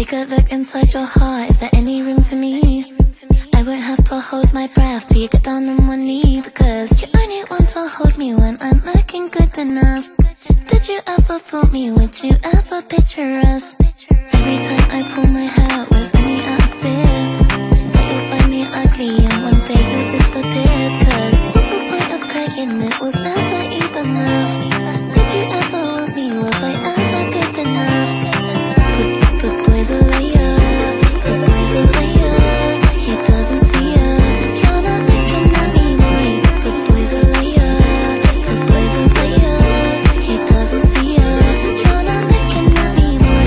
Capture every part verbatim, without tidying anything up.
Take a look inside your heart, is there any room for me? I won't have to hold my breath till you get down on one knee, because you only want to hold me when I'm looking good enough. Did you ever fool me? Would you ever picture us? Every time I pull my hair out was only out of fear that you'll find me ugly and one day you'll disappear. Cause what's the point of crying? It was never even enough. Did you ever want me? Was I ever good enough? Good, good boy's a liar, good boy's a liar. He doesn't see ya, you're not looking at me, boy. Good boy's a liar, good boy's a liar. He doesn't see ya, you're not looking at me, boy.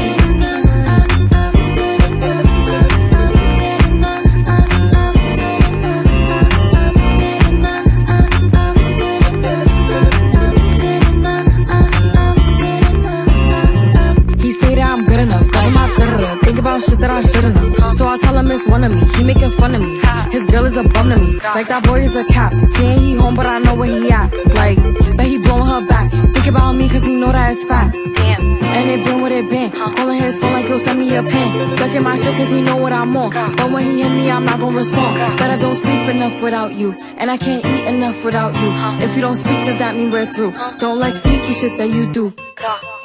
He say that I'm good enough, got him out there, think about shit that I should've known. So I tell him it's one of me, he making fun of me. His girl is a bum to me, like that boy is a cap. Saying he home but I know where he at. Like, bet he blowing her back. Think about me cause he know that it's fat. And it been what it been, calling his phone like he'll send me a pin. Ducking my shit cause he know what I'm on, but when he hit me I'm not gonna respond. But I don't sleep enough without you, and I can't eat enough without you. If you don't speak, does that mean we're through? Don't like sneaky shit that you do.